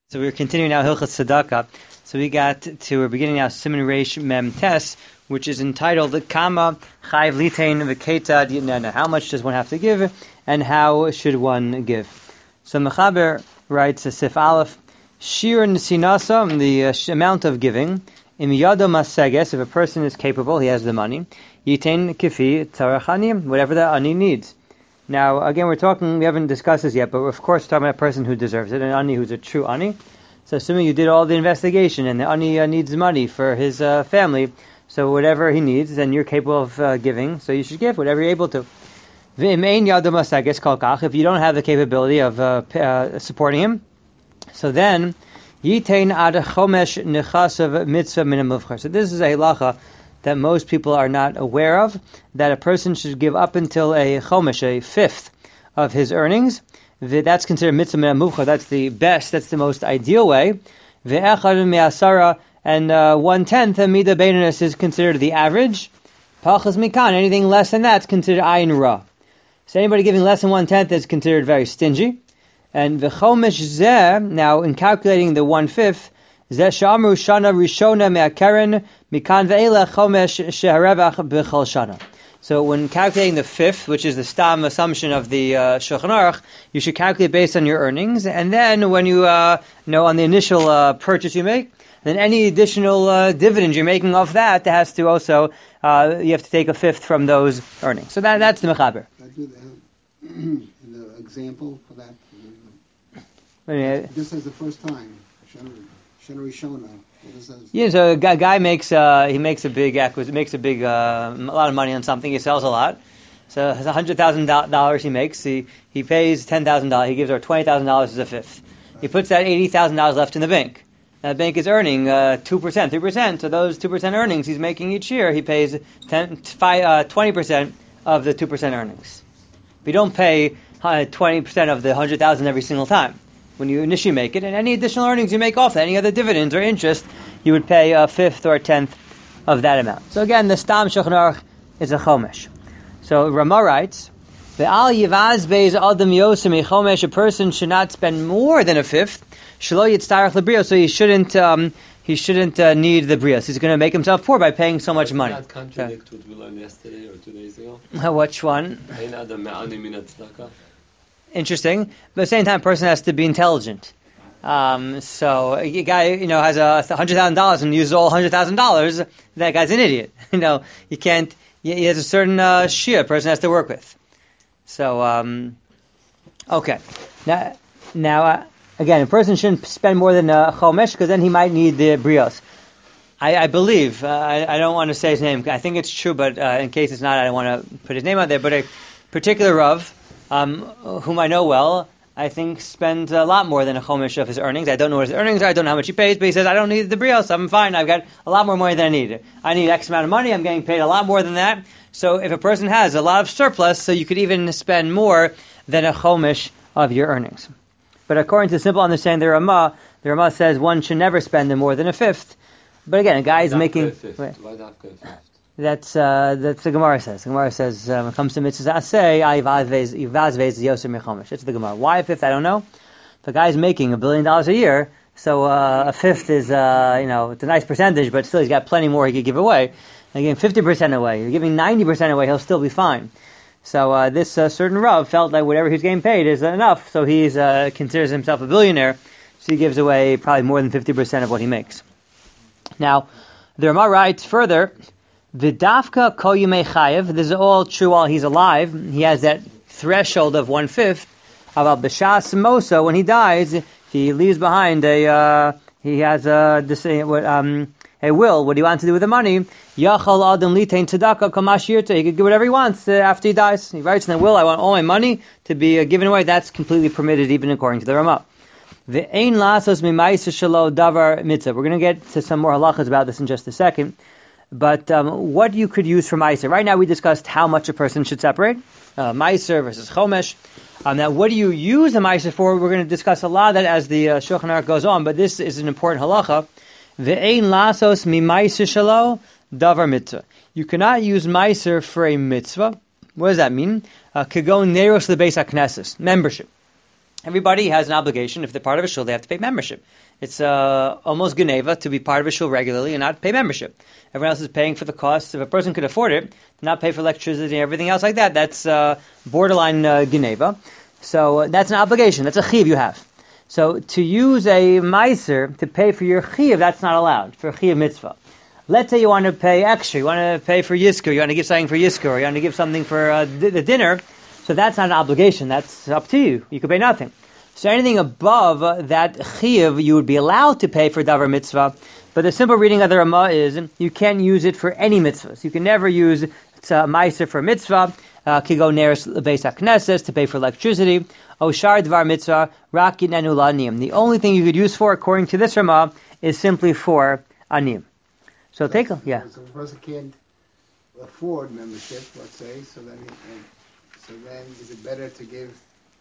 So we're continuing now Hilchas Tzedakah. So we're beginning now Siman Reish Mem Tes, which is entitled Kama Chayv Litein V'Keita Yitnena. How much does one have to give, and how should one give? So Mechaber writes a Sif Aleph, Shir Sinasa, the amount of giving. Im Yado Maseges, if a person is capable, he has the money. Yitain Kifi Tzarachani, whatever the ani needs. Now, again, we haven't discussed this yet, but we're of course talking about a person who deserves it, an ani who's a true ani. So assuming you did all the investigation and the ani needs money for his family, so whatever he needs, then you're capable of giving, so you should give whatever you're able to. If you don't have the capability of supporting him, so then, yitain ad chomesh nechasav mitzvah min hamuvchar. So this is a halacha that most people are not aware of, that a person should give up until a chomesh, a fifth of his earnings. That's considered mitzvah min hamuvchar. That's the best, that's the most ideal way. Ve'echad me'asara, and 1/10 mida beinus is considered the average. Pachas mikan, anything less than that's considered ayin ra. So anybody giving less than 1/10 is considered very stingy. And v'chomesh zeh, now in calculating the 1/5, zeh shamru shana rishona me'akeren mikan ve'ela chomesh sheharevach b'chol shana. So when calculating the fifth, which is the stam assumption of the Shulchan Aruch, you should calculate based on your earnings, and then when you on the initial purchase you make, then any additional dividends you're making off that has to also you have to take a fifth from those earnings. So that's the mechaber. In the example for that. This is the first time. Shana Rishona. Yeah, so a guy makes a big a lot of money on something. He sells a lot. So it's $100,000 he makes. He pays $10,000. He gives her $20,000 as a fifth. He puts that $80,000 left in the bank. Now the bank is earning 2%, 3%. So those 2% earnings he's making each year, he pays 20% of the 2% earnings. You don't pay 20% of the $100,000 every single time when you initially make it, and any additional earnings you make off that, any other dividends or interest, you would pay a fifth or a tenth of that amount. So again, the Stam Shulchan Aruch is a chomesh. So Rama writes, "Ve'al yivaz beis adam yosem chomesh." A person should not spend more than a fifth. Shelo yitztarach lebrios. So he shouldn't need the brios. He's going to make himself poor by paying so much money. Does that contradict what we learned yesterday or 2 days ago? Which one? Interesting. But at the same time, a person has to be intelligent. So a guy, has $100,000 and uses all $100,000. That guy's an idiot. You can't. He has a certain shia a person has to work with. So, okay. Now, again, a person shouldn't spend more than a chomesh because then he might need the brios. I believe. I don't want to say his name. I think it's true, but in case it's not, I don't want to put his name out there. But a particular Rav, whom I know well, I think spends a lot more than a chomesh of his earnings. I don't know what his earnings are. I don't know how much he pays, but he says, I don't need the brios. I'm fine. I've got a lot more money than I need. I need X amount of money. I'm getting paid a lot more than that. So if a person has a lot of surplus, so you could even spend more than a chomesh of your earnings. But according to the simple understanding of the Rama says one should never spend more than a fifth. But again, a guy is making... That's the Gemara says. The Gemara says, when it comes to mitzvahs aseh, yivaz yoser mechomesh. It's the Gemara. Why a fifth? I don't know. If a guy's making $1 billion a year, so a fifth is, it's a nice percentage, but still he's got plenty more he could give away. And giving 50% away, you're giving 90% away, he'll still be fine. So this certain Rav felt like whatever he's getting paid is enough, so he considers himself a billionaire, so he gives away probably more than 50% of what he makes. Now, the Rama writes further, V'dafka kol yimei chayev. This is all true while he's alive. He has that threshold of 1/5. Aval b'shas mosa, when he dies, he leaves behind a will. What he wants to do with the money? Yachal adam litein tzedakah kamash yirteh. He could do whatever he wants after he dies. He writes in the will, I want all my money to be given away. That's completely permitted, even according to the Rama. Ve'ein lasos mimayis shelo davar mitzvah. We're going to get to some more halachas about this in just a second. But what you could use for Meiser. Right now we discussed how much a person should separate. Meiser versus Chomesh. Now what do you use a Meiser for? We're going to discuss a lot of that as the Shulchan Aruch goes on, but this is an important halacha. Ve'ein lasos mi Meiser shelo davar mitzvah. You cannot use Meiser for a mitzvah. What does that mean? Kagon neros the Beis HaKnesses. Membership. Everybody has an obligation. If they're part of a shul, they have to pay membership. It's almost geneva to be part of a shul regularly and not pay membership. Everyone else is paying for the cost. If a person could afford it, not pay for electricity and everything else like that, that's borderline geneva. So that's an obligation. That's a chiv you have. So to use a meiser to pay for your chiv, that's not allowed, for a chiv mitzvah. Let's say you want to pay extra. You want to pay for yiskur. You want to give something for yiskur. Or you want to give something for the dinner. So that's not an obligation. That's up to you. You could pay nothing. So anything above that chiv, you would be allowed to pay for davar mitzvah. But the simple reading of the Ramah is you can't use it for any mitzvahs. You can never use meiser for mitzvah. Kigo neres beis hakneses to pay for electricity. Oshar dvar mitzvah rak yitnenu la'aniyim. The only thing you could use for, according to this Ramah, is simply for aniyim. So take a, yeah. So if a person can't afford membership, let's say, so then is it better to give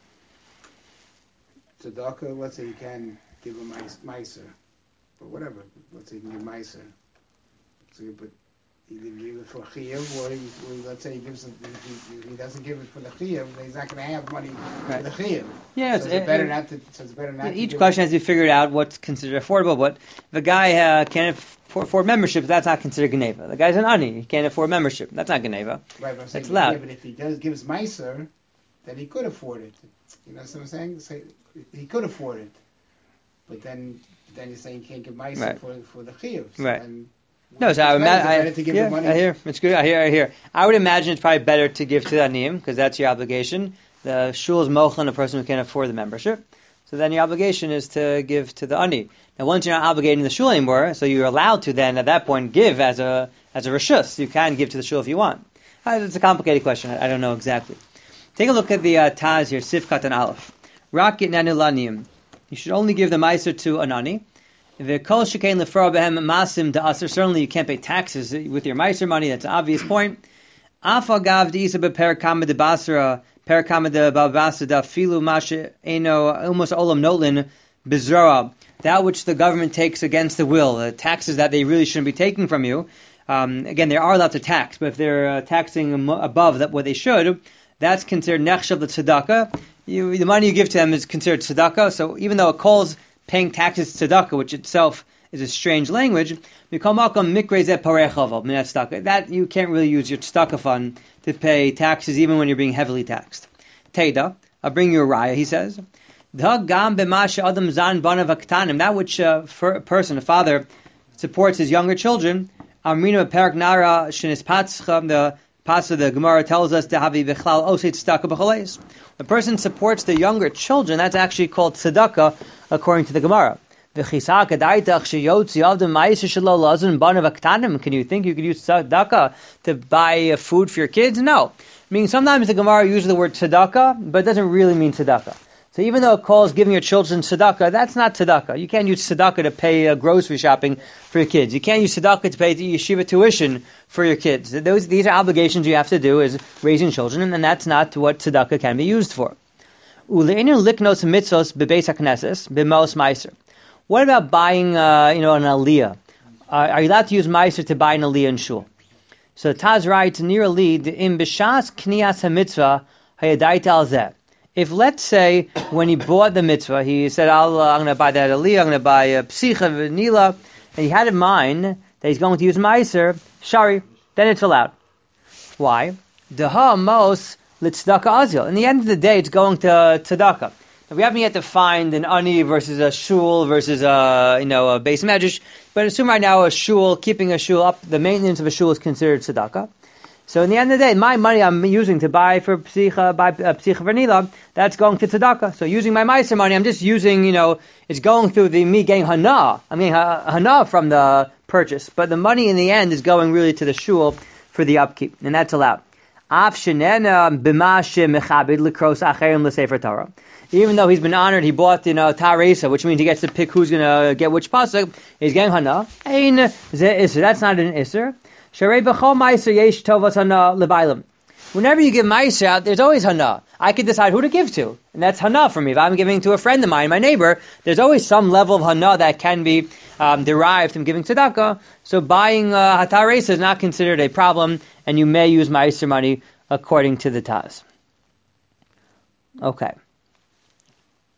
tzedakah? Let's say you can give a meiser, or whatever. Let's say you can give meiser. So but he didn't give it for chiyuv, or let's say he gives he doesn't give it for the chiyuv, he's not going to have money for the chiyuv. Yeah, so it's better not to. So it's better not. Each to question has to be figured out what's considered affordable. But if a guy can't afford membership, that's not considered geneva. The guy's an ani; he can't afford membership. That's not geneva. Right, but I'm saying, that's allowed. Yeah, but if he gives meiser, then he could afford it. You know what I'm saying? So he could afford it, but then you're saying you can't give meiser for the chiyuv. So right. Then, no, so I hear. It's good. I hear. I would imagine it's probably better to give to the aniyim because that's your obligation. The shul is mochan, a person who can't afford the membership. So then your obligation is to give to the ani. Now, once you're not obligating the shul anymore, so you're allowed to then at that point give as a reshus. You can give to the shul if you want. It's a complicated question. I don't know exactly. Take a look at the Taz here, Sifkat and Aleph. Rak yitnenu la'aniyim. You should only give the meiser to an ani. Certainly you can't pay taxes with your meiser money. That's an obvious point. That which the government takes against the will, taxes that they really shouldn't be taking from you. Again, there are lots of tax, but if they're taxing above what they should, that's considered nechshav the tzedakah. The money you give to them is considered tzedakah. So even though it calls paying taxes tzedakah, which itself is a strange language, that you can't really use your tzedakah fund to pay taxes even when you're being heavily taxed. Teida, I'll bring you a raya, he says. That which a father supports his younger children, the Pasa, the Gemara tells us the person supports the younger children, that's actually called tzedakah, according to the Gemara. Can you think you could use tzedakah to buy food for your kids? No. I mean, sometimes the Gemara uses the word tzedakah, but it doesn't really mean tzedakah. So even though it calls giving your children tzedakah, that's not tzedakah. You can't use tzedakah to pay grocery shopping for your kids. You can't use tzedakah to pay yeshiva tuition for your kids. These are obligations you have to do as raising children, and that's not what tzedakah can be used for. What about buying, an aliyah? Are you allowed to use meiser to buy an aliyah in shul? So Taz writes, near ali, im b'shas kniyas ha-mitzvah hayadaita al zeh. If, let's say, when he bought the mitzvah, he said, I'm going to buy that aliyah, I'm going to buy a psicha v'nila, and he had in mind that he's going to use meiser, shari, then it's allowed. Why? Deha mos l'tzedakah azil. In the end of the day, it's going to tzedakah. Now, we haven't yet defined an ani versus a shul versus a beis medrash, but assume right now keeping a shul up, the maintenance of a shul is considered tzedakah. So in the end of the day, my money I'm using to buy psicha v'nila, that's going to tzedakah. So using my meiser money, I'm just using, it's going through me getting hana. I'm getting hana from the purchase, but the money in the end is going really to the shul for the upkeep, and that's allowed. Even though he's been honored, he bought, Taresa, which means he gets to pick who's going to get which pasuk. He's getting hana. That's not an iser. Whenever you give meiser out, there's always hana. I could decide who to give to, and that's hana for me. If I'm giving to a friend of mine, my neighbor, there's always some level of hana that can be derived from giving tzedakah. So buying hataresa is not considered a problem, and you may use meiser money according to the Taz. Okay.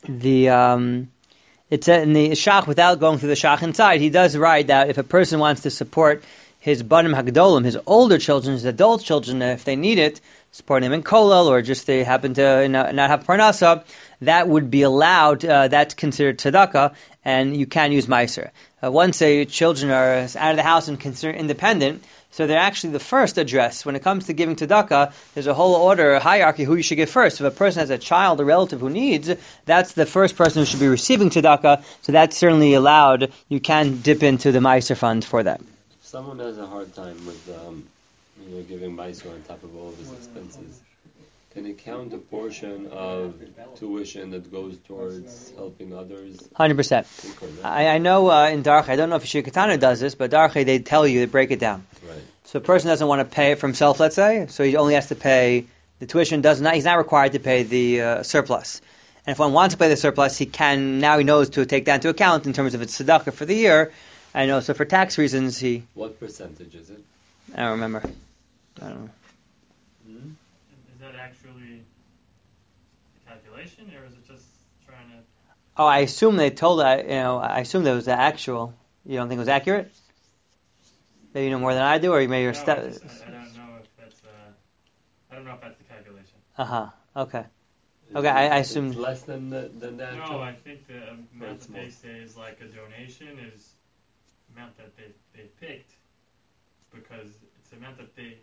it's in the shach, without going through the shach inside, he does write that if a person wants to support his banim hagdolim, his older children, his adult children, if they need it, supporting them in kolel, or just they happen to not have parnasa, that would be allowed. That's considered tzedakah, and you can use meiser. Once children are out of the house and considered independent, so they're actually the first address. When it comes to giving tzedakah, there's a whole order, a hierarchy, who you should give first. If a person has a child, a relative who needs, that's the first person who should be receiving tzedakah, so that's certainly allowed. You can dip into the meiser fund for that. If someone has a hard time with giving meiser on top of all of his expenses, can he count a portion of tuition that goes towards helping others? 100%. I know in Darchei, I don't know if Yeshiva Katana does this, but Darchei, they tell you, they break it down. Right. So a person doesn't want to pay it for himself, let's say, so he only has to pay the tuition. He's not required to pay the surplus. And if one wants to pay the surplus, he knows to take that into account in terms of its tzedakah for the year. I know, so for tax reasons, What percentage is it? I don't remember. I don't know. Is that actually a calculation, or is it just trying to... Oh, I assume they told that, I assume that was the actual. You don't think it was accurate? Maybe you know more than I do, or maybe you're... I don't know if that's... I don't know if that's the calculation. Okay. Okay, I assume... It's less than the actual? No, I think the amount that they say is like a donation is the amount that they picked, because it's the amount that they...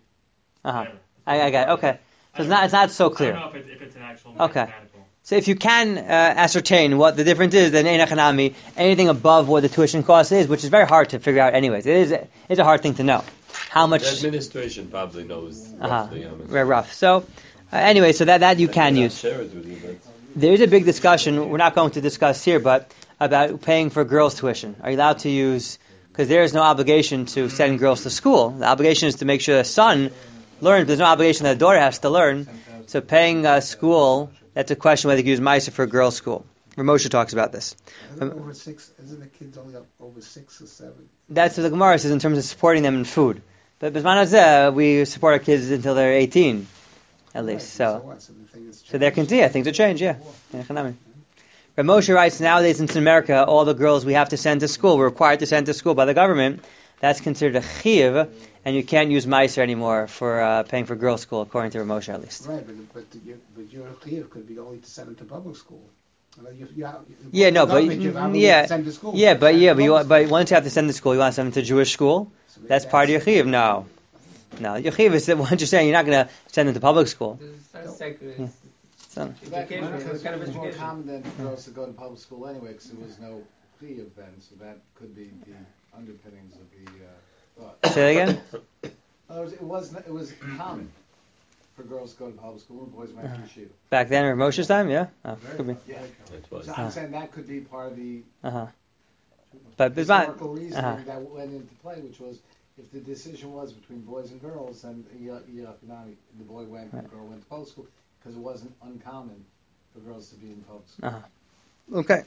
I got it. Okay. So it's not so clear. I don't know if it's an actual Okay. mathematical. So if you can ascertain what the difference is, then Ein Hanami, anything above what the tuition cost is, which is very hard to figure out anyways. It's a hard thing to know. How much... The administration probably knows roughly how much. Very rough. So anyway, so that you can use. Share it with you, but... There is a big discussion, we're not going to discuss here, but about paying for girls' tuition. Are you allowed to use... Because there is no obligation to send girls to school. The obligation is to make sure the son learns. There's no obligation that the daughter has to learn. So paying school, that's a question whether you use Meiser for a girls' school. Ramosha talks about this. Over 6, isn't the kids only up over 6 or 7? That's what the Gemara says in terms of supporting them in food. But Bisman Hazeh, we support our kids until they're 18, at least. So they're continue. Things will change, yeah. Ramosha writes, nowadays in America, all the girls we have to send to school, we're required to send to school by the government. That's considered a chiyuv, and you can't use Meiser anymore for paying for girls' school, according to Ramosha at least. Right, but your chiyuv could be only to send them to public school. But once you have to send to school, you want to send them to Jewish school. That's part of your chiyuv. No, your chiyuv is that once you're saying you're not going to send them to public school. It's more common than for girls to go to public school anyway, because there was no chiyuv then, so that could be the underpinnings of the thought. Say that again? It was common for girls to go to public school and boys went to yeshiva. Back then, or Moshe's time, yeah? Could be. Yeah. So I'm saying that could be part of the But historical reasoning that went into play, which was if the decision was between boys and girls, then the boy went and the girl went to public school, because it wasn't uncommon for girls to be in public school.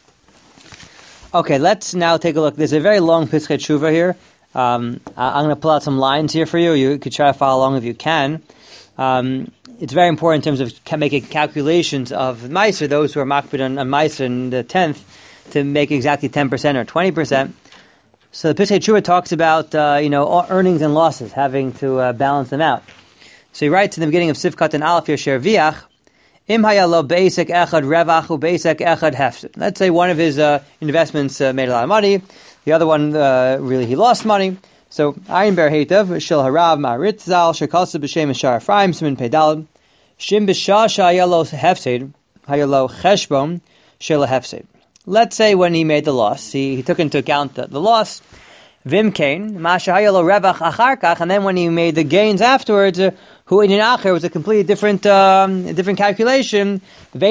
Okay, let's now take a look. There's a very long Pischei Tshuva here. I'm going to pull out some lines here for you. You could try to follow along if you can. It's very important in terms of making calculations of Meiser, those who are makbid on Meiser in the 10th, to make exactly 10% or 20%. So the Pischei Tshuva talks about earnings and losses, having to balance them out. So he writes in the beginning of Sivkat and Aleph Yasher Viach, Im hayalo be'esek echad revach u be'esek echad hefsed. Let's say one of his investments made a lot of money, the other one really he lost money. So Ayin Ber Heitav Shel Harav Ma'aritzal Shekalsa B'Shem Shar Ephraim Simin Pedal Shim B'Shasha Hayalo Hefsed Hayalo Cheshbon Shel Hefsed. Let's say when he made the loss, he took into account the loss. Vimkain Masha Hayalo Revach Acharkach, and then when he made the gains afterwards, who in an acher was a completely different calculation. If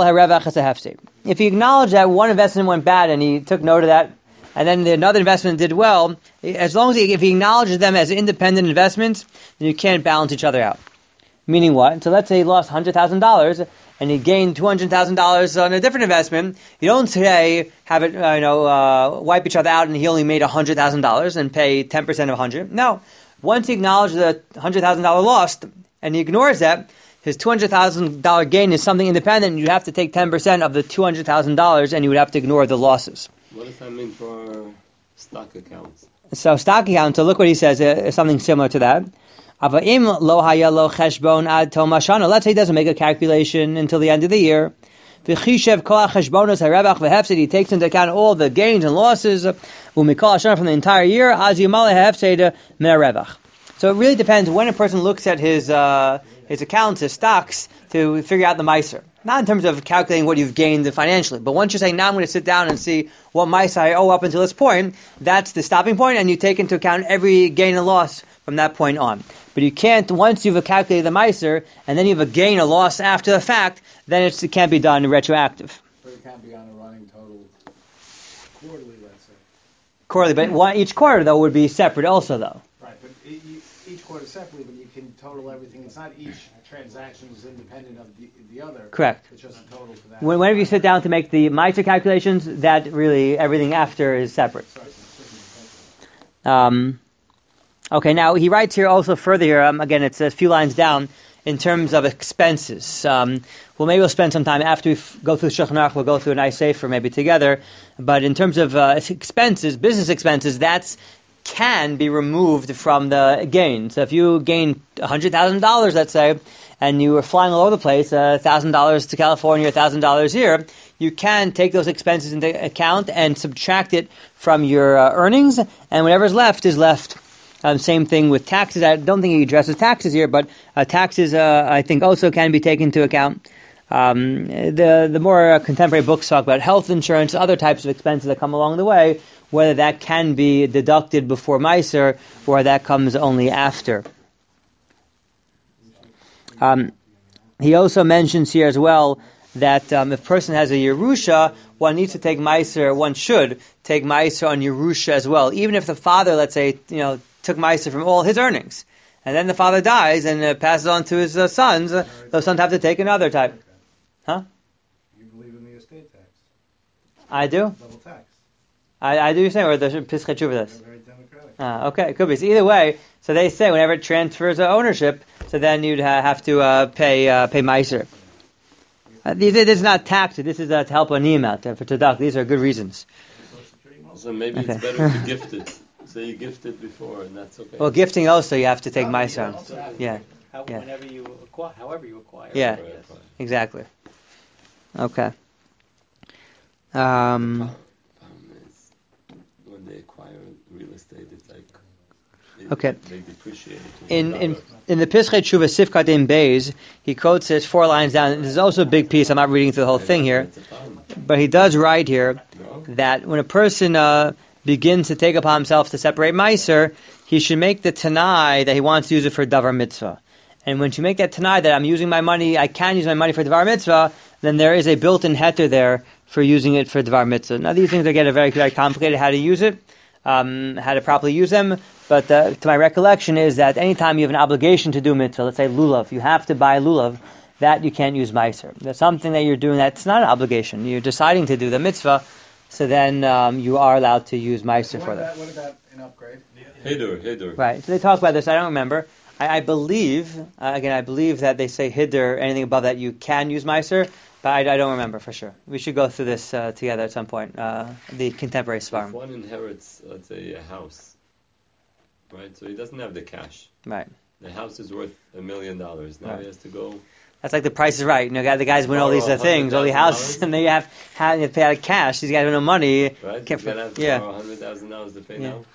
he acknowledged that one investment went bad and he took note of that, and then another investment did well, as long as if he acknowledges them as independent investments, then you can't balance each other out. Meaning what? So let's say he lost $100,000 and he gained $200,000 on a different investment. You don't today have it, wipe each other out and he only made $100,000 and pay 10% of 100. No. Once he acknowledges the $100,000 lost and he ignores that, his $200,000 gain is something independent, you have to take 10% of the $200,000 and you would have to ignore the losses. What does that mean for stock accounts? So stock account, so look what he says, something similar to that. Let's say he doesn't make a calculation until the end of the year. He takes into account all the gains and losses from the entire year. So it really depends when a person looks at his accounts, his stocks, to figure out the Meiser. Not in terms of calculating what you've gained financially, but once you say, now I'm going to sit down and see what Meiser I owe up until this point, that's the stopping point, and you take into account every gain and loss from that point on. But you can't, once you've calculated the Meiser, and then you have a gain or loss after the fact, then it can't be done retroactive. But it can't be on a running total quarterly, let's say. Quarterly, but each quarter, though, would be separate also, though. Right, but each quarter separately, but you can total everything. It's not each transaction is independent of the other. Correct. It's just a total for that. Whenever you sit down to make the Meiser calculations, that really, everything after is separate. Okay, now he writes here also further here, again, it's a few lines down, in terms of expenses. Maybe we'll spend some time after we go through Shulchan Aruch, we'll go through a nice sefer maybe together. But in terms of expenses, business expenses, that can be removed from the gain. So if you gain $100,000, let's say, and you were flying all over the place, $1,000 to California, $1,000 here, you can take those expenses into account and subtract it from your earnings, and whatever's left is left. Same thing with taxes. I don't think he addresses taxes here, but taxes I think also can be taken into account. The more contemporary books talk about health insurance, other types of expenses that come along the way, whether that can be deducted before Meiser or that comes only after. He also mentions here as well that if a person has a Yerusha, one needs to take Meiser, one should take Meiser on Yerusha as well. Even if the father, let's say, took Meiser from all his earnings, and then the father dies and passes on to his sons, those sons have to take another type. Huh? You believe in the estate tax? I do? Double tax. I do, you say, or the Pischei Teshuva They're this? very democratic. Okay, it could be. So either way, so they say whenever it transfers ownership, so then you'd have to pay Meiser. This is not taxed. This is to help a niyam out, for tzedakah. These are good reasons. So maybe it's better to gift it. So you gift it before, and that's okay. Well, gifting also you have to take Meiser. Yeah. Whenever you acquire, however you acquire. Yeah. Right. Exactly. Okay. The problem is when they acquire real estate, it's like they depreciate it. In the Pischei Teshuva Sifkat in Beis, he quotes it 4 lines down. This is also a big piece. I'm not reading through the whole thing here, but he does write here that when a person begins to take upon himself to separate Meiser, he should make the Tanai that he wants to use it for Davar Mitzvah. And when you make that Tanai that I'm using my money, I can use my money for Davar Mitzvah, then there is a built-in heter there for using it for Davar Mitzvah. Now these things are getting very, very complicated, how to use it, how to properly use them, but to my recollection is that anytime you have an obligation to do Mitzvah, let's say Lulav, you have to buy Lulav, that you can't use Meiser. There's something that you're doing that's not an obligation. You're deciding to do the Mitzvah, so then you are allowed to use Meiser for that. What about an upgrade? Hidur. Right. So they talk about this. I don't remember. I believe that they say Hidur, anything above that you can use Meiser, but I don't remember for sure. We should go through this together at some point. The contemporary If Svarim. one inherits, let's say, a house, right? So he doesn't have the cash. Right. The house is worth $1 million. Now Right. he has to go. That's like the Price is Right. The guys win all these things, all the houses, and then you have to pay out of cash. These guys have no money. Right? Can't- He's gonna have to yeah. borrow $100,000 to pay Yeah. now.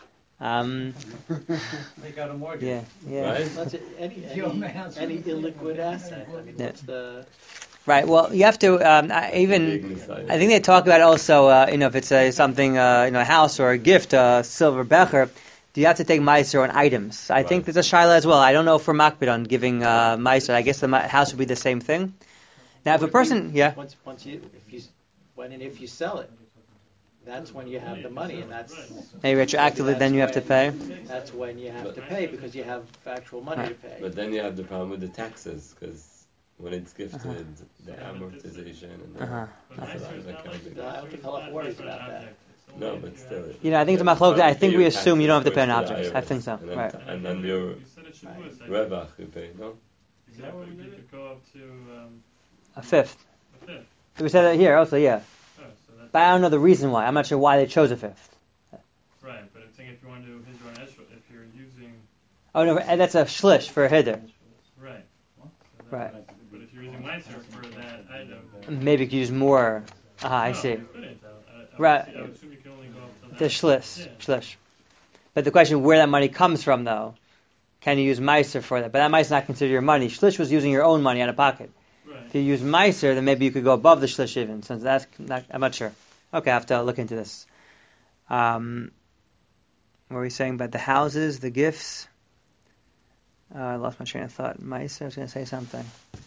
They got a mortgage. Yeah. Right? That's any illiquid asset. I mean, Yeah. what's the Right. Well, you have to I think they talk about also if it's something a house or a gift, a silver becher. Do you have to take Meiser on items? I think there's a shaila as well. I don't know for Makbid on giving Meiser. I guess the house would be the same thing. Now, if a person, once you sell it, that's when you have the money, and that's maybe retroactively, then you have to pay. That's when you have to pay because you have actual money to pay. But then you have the problem with the taxes, because when it's gifted, the amortization and Uh-huh. I don't think Halach worries about that. No, but still. I think it's a machlok. I think we assume you don't have to pay on objects. I think so. And then, Right. And then your revach you pay, no? Yeah, but you could go up to A fifth. a fifth. We said that here also, yeah. Oh, so that's But I don't know the reason why. I'm not sure why they chose a fifth. right. But I'm saying if you want to do his run extra, if you're using Oh no, that's a shlish for a hider. right. Right. But if you're using Meiser for that item, Maybe you could use more. I no, see. You couldn't. Right. I would assume you can only go up to The that. shlish. Yeah. Shlish. But the question where that money comes from, though, can you use Meiser for that? But that Meiser not considered your money. Shlish was using your own money out of pocket. Right. If you use Meiser, then maybe you could go above the Shlish even. Since that's not, I'm not sure. Okay, I have to look into this. What were we saying about the houses, the gifts? I lost my train of thought. Meiser, I was going to say something.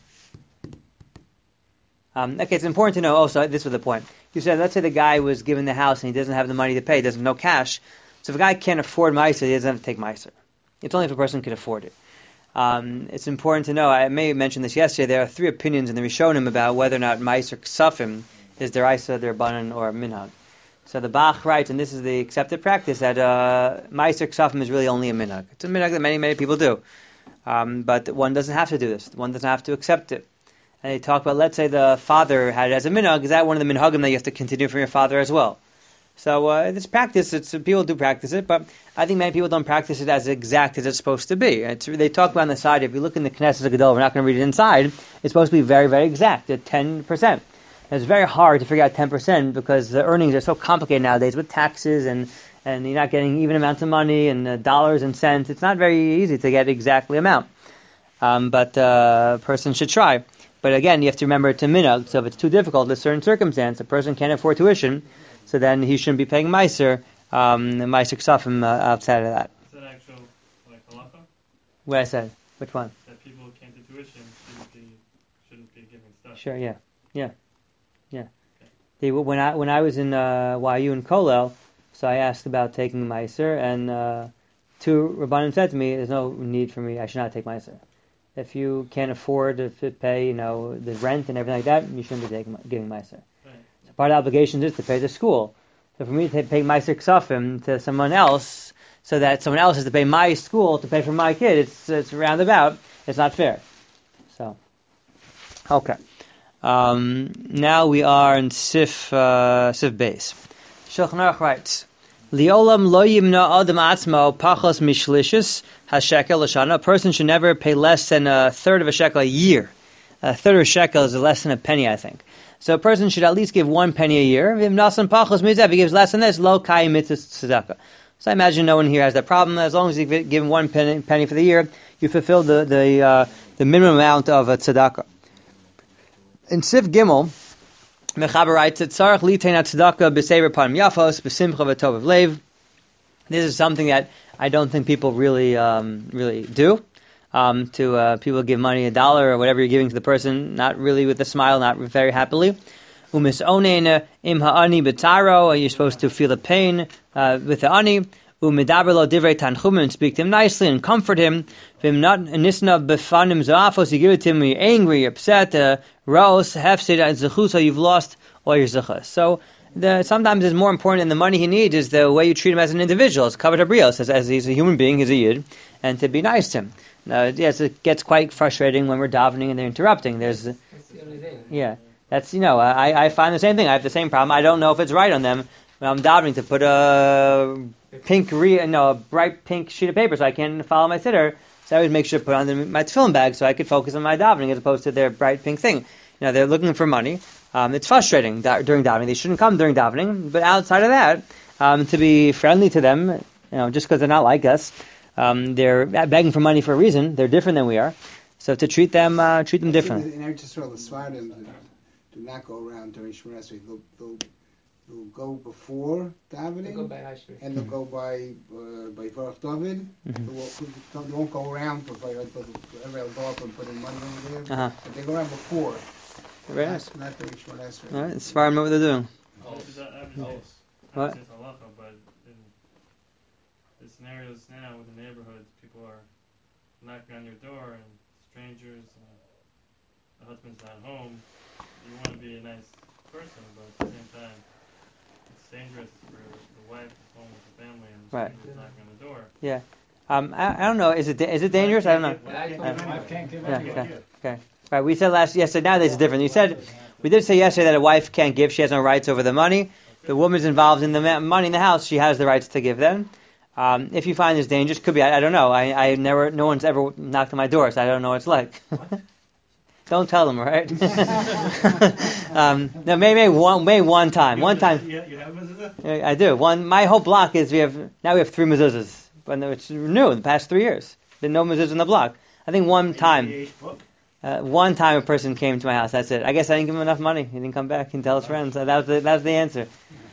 Okay, it's important to know also, this was the point. You said, let's say the guy was given the house and he doesn't have the money to pay, doesn't have no cash. So if a guy can't afford Meiser, he doesn't have to take Meiser. It's only if a person can afford it. It's important to know, I may have mentioned this yesterday, there are three opinions in the Rishonim about whether or not Meiser Ksafim is deraisa, derbanan, or minhag. So the Bach writes, and this is the accepted practice, that Meiser Ksafim is really only a minhag. It's a minhag that many, many people do. But one doesn't have to do this. One doesn't have to accept it. And they talk about, let's say the father had it as a minhag. Is that one of the minhagim that you have to continue from your father as well? So this practice, people do practice it, but I think many people don't practice it as exact as it's supposed to be. They talk about on the side, if you look in the Knesset Gadol, we're not going to read it inside, it's supposed to be very, very exact, at 10%. And it's very hard to figure out 10% because the earnings are so complicated nowadays with taxes and you're not getting even amounts of money and dollars and cents. It's not very easy to get exactly amount. But a person should try. But again, you have to remember it's a minhag, so if it's too difficult in a certain circumstance, a person can't afford tuition, so then he shouldn't be paying Meiser, Meiser Ksafim outside of that. Is that actual like halacha? What I said? Which one? That people who can't do tuition shouldn't be giving stuff. Sure, yeah. When I was in YU in Kolel, so I asked about taking Meiser, and two Rabbanim said to me, "There's no need for me. I should not take Meiser. If you can't afford to pay, the rent and everything like that, you shouldn't be giving Meiser." Right. So part of the obligation is to pay the school. So for me to pay Meiser Ksafim to someone else, so that someone else has to pay my school to pay for my kid, it's roundabout. It's not fair. So, okay. Now we are in Sif Beis. Shulchan Aruch writes, Liolam lo yimna adam atzmo pachos mishlishis hashekel l'shana. A person should never pay less than a third of a shekel a year. A third of a shekel is less than a penny, I think. So a person should at least give 1 penny a year. If nasan pachos mizeh, if he gives less than this, lo kai mitzvah tzedakah. So I imagine no one here has that problem. As long as you give 1 penny for the year, you fulfill the minimum amount of a tzedakah. In Sif Gimel, Mechaber writes that Tzarech litein tzedakah b'sever panim yafos b'simcha v'tov lev. This is something that I don't think people really do. People give money $1 or whatever you're giving to the person, not really with a smile, not very happily. Umisonein im ha'ani b'taro, you're supposed to feel the pain with the ani. Umidaber lo divrei tanchumim, and speak to him nicely and comfort him. V'im not nisna b'fanim zafos, you give it to him when you're angry, you're upset. Raos hefsid and zechusa, you've lost all your zechus. So sometimes it's more important than the money he needs is the way you treat him as an individual. As Kavod Habrios says, as he's a human being, he's a yid, and to be nice to him. Yes, it gets quite frustrating when we're davening and they're interrupting. That's the only thing. Yeah, that's I find the same thing. I have the same problem. I don't know if it's right on them when I'm davening to put a bright pink sheet of paper so I can follow my siddur. So I always make sure to put on my tefillin bag so I could focus on my davening as opposed to their bright pink thing. They're looking for money. It's frustrating during davening. They shouldn't come during davening. But outside of that, to be friendly to them, just because they're not like us, they're begging for money for a reason. They're different than we are. So to treat them differently. In Eretz Yisrael, the Svardim do not go around during Shemona Esrei. They'll go before davening, and they'll go by Baruch David. They won't go around everybody will go up and put in money over there. But they go around before. Very nice. Not during Shemona Esrei. All right, as far as I know what they're doing. What? But in the scenarios now with the neighborhoods, people are knocking on your door and strangers, the husband's not home. You want to be a nice person, but at the same time, it's dangerous for the wife who's home with the family and the stranger's knocking on the door. Yeah. I don't know. Is it dangerous? I don't know. Wife can't give Yeah, anything. okay. Right. We said yesterday. Nowadays it's different. We did say yesterday that a wife can't give. She has no rights over the money. The woman's involved in the money in the house. She has the rights to give them. If you find this dangerous, could be. I don't know. No one's ever knocked on my door, so I don't know what it's like. Don't tell them, right? No, maybe one time. One time. You have mezuzah? I do. My whole block is we have 3 mezuzahs, but it's new in the past 3 years. There's no mezuzah in the block. I think one time a person came to my house. That's it. I guess I didn't give him enough money. He didn't come back and tell his friends. So that was the answer.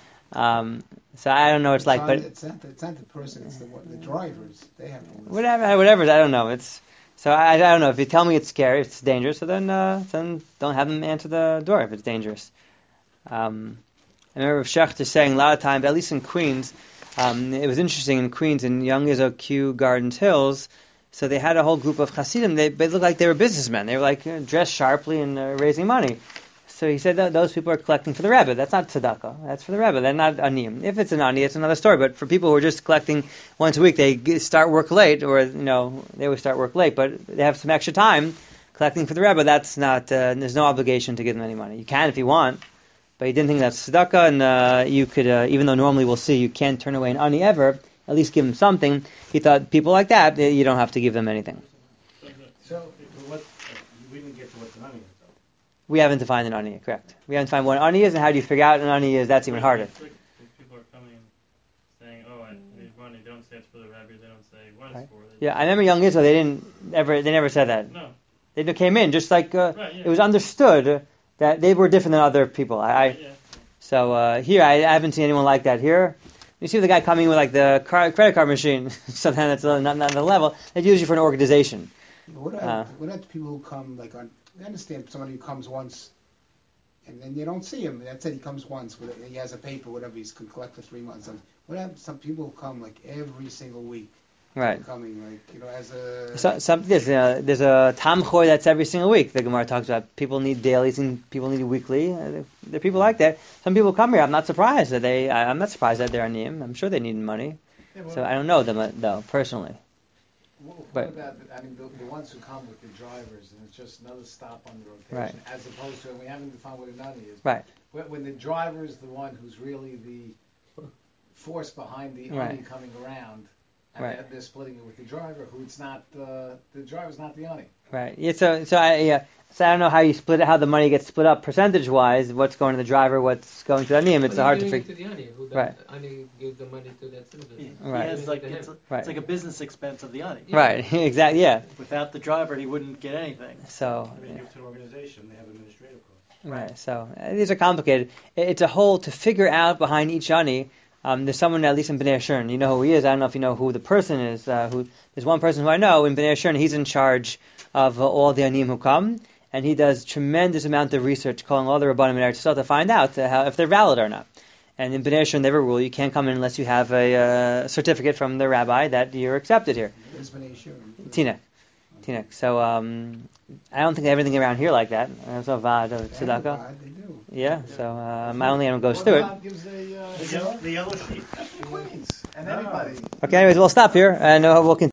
So I don't know what it's like, but it's not the person. It's the drivers. They have to listen. whatever. I don't know. So I don't know. If you tell me it's scary, it's dangerous, so then don't have them answer the door if it's dangerous. I remember Schechter saying a lot of times, at least in Queens, it was interesting in Queens, in Young Israel Kew Gardens Hills, so they had a whole group of Hasidim. They looked like they were businessmen. They were like dressed sharply and raising money. So he said that those people are collecting for the Rebbe. That's not tzedakah. That's for the Rebbe. They're not aniyim. If it's an ani, it's another story. But for people who are just collecting once a week, they start work late, or they always start work late, but they have some extra time collecting for the Rebbe. That's not. There's no obligation to give them any money. You can if you want, but he didn't think that's tzedakah, and you could, even though normally we'll see you can't turn away an ani ever, at least give them something. He thought people like that, you don't have to give them anything. So, we didn't get to what's an onion. We haven't defined an ani, correct. We haven't defined what an ani is, and how do you figure out an ani is, that's even harder. If people are coming saying, "Oh, I need money," they don't say it's for the rabbi. They don't say what it's for. Yeah, I remember Young Israel. They never said that. No. They came in just like Right, yeah. it was understood that they were different than other people. So here I haven't seen anyone like that here. You see the guy coming with like the credit card machine, something that's not the level. That's usually for an organization. What about the people who come like on? I understand somebody who comes once, and then you don't see him. That's it. He comes once. He has a paper, whatever. He's can collect for 3 months. What happens? Some people who come like every single week. Right. Coming like as a. There's a tamchoy that's every single week. The Gemara talks about people need dailies and people need weekly. There are people like that. Some people come here. I'm not surprised that they're aniyim. I'm sure they need money. Yeah, well, So I don't know them though personally. What about the ones who come with the drivers, and it's just another stop on the rotation, as opposed to, and we haven't defined what an ani is. Right. When the driver is the one who's really the force behind the ani coming around, and they're splitting it with the driver, who it's not. The driver's not the ani. Right. Yeah. So I don't know how you split it, how the money gets split up percentage-wise. What's going to the driver, what's going to the aniyim. It's hard to figure. Right. Ani gives the money to that citizen. Right. It's like a business expense of the ani. Right. Exactly. Yeah. Without the driver, he wouldn't get anything. So. I mean, give it to an organization, they have administrative costs. Right. So these are complicated. It's a whole to figure out behind each ani. There's someone at least in Bnei Ashern. You know who he is. I don't know if you know who the person is. There's one person who I know in Bnei Ashern. He's in charge of all the aniyim who come. And he does tremendous amount of research, calling all the Rabbanim in Eretz Yisrael to find out if they're valid or not. And in Bnei Ashern, they have a rule: you can't come in unless you have a certificate from the rabbi that you're accepted here. Where's Bnei Ashern? Tinek. So I don't think everything around here like that. There's no Vad of tzedakah. They do. Yeah. So I only am goes through it. Gives The yellow sheet. Queens and anybody. Okay. Anyways, we'll stop here and we'll continue.